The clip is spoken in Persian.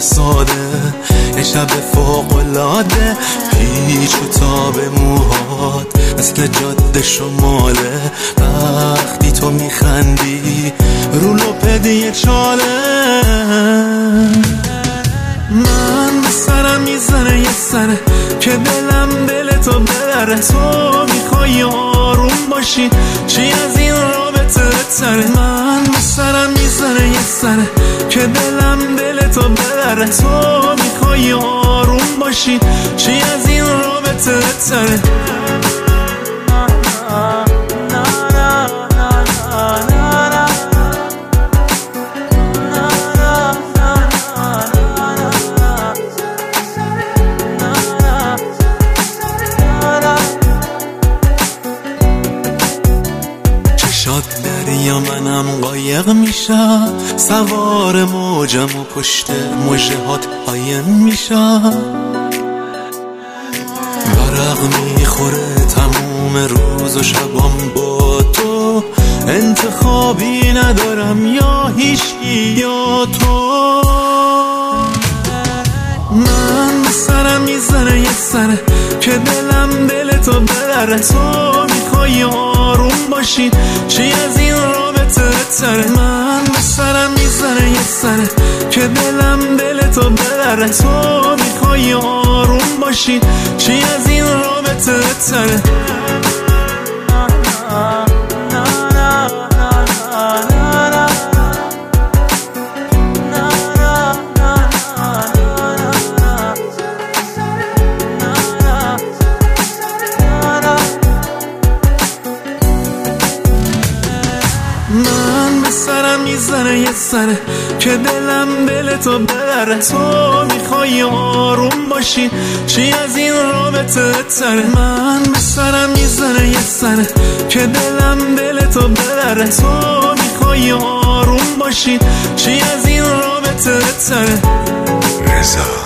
ساده، یه شب فوق‌العاده، پیچ و تاب موهات مثل جاده شماله. وقتی تو میخندی رو لپدی چاله، من به سرم میزنه یه سره که دلم دل تو ببره. تو میخوای آروم باشی، چی از این رابطه بهتره؟ من به سرم میزنه یه سره که دلم دل تو ببره. تو میخوای آروم باشی، چی از این رابطه بهتره؟ شاد دریا منم قایق میشم، سوار موجم و پشت موجه هات قایم میشم. ورق میخوره تموم روز و شبام با تو، انتخابی ندارم یا هیچکی یا تو. من به سرم میزنه یه سره که دلم دل تو ببره. تو میخوای آروم باشی، چی از این رابطه بهتره؟ من به سرم میزنه یه سره که دلم دل تو ببره. تو میخوای آروم باشی، چی از این رابطه بهتره؟ من به سرم میزنه یه سره که دلم دل تو ببره. تو میخوای آروم باشی، چی از این رابطه بهتره؟ من به سرم میزنه یه سره که دلم دل تو ببره. تو میخوای آروم باشی، چی از این رابطه بهتره؟ رضا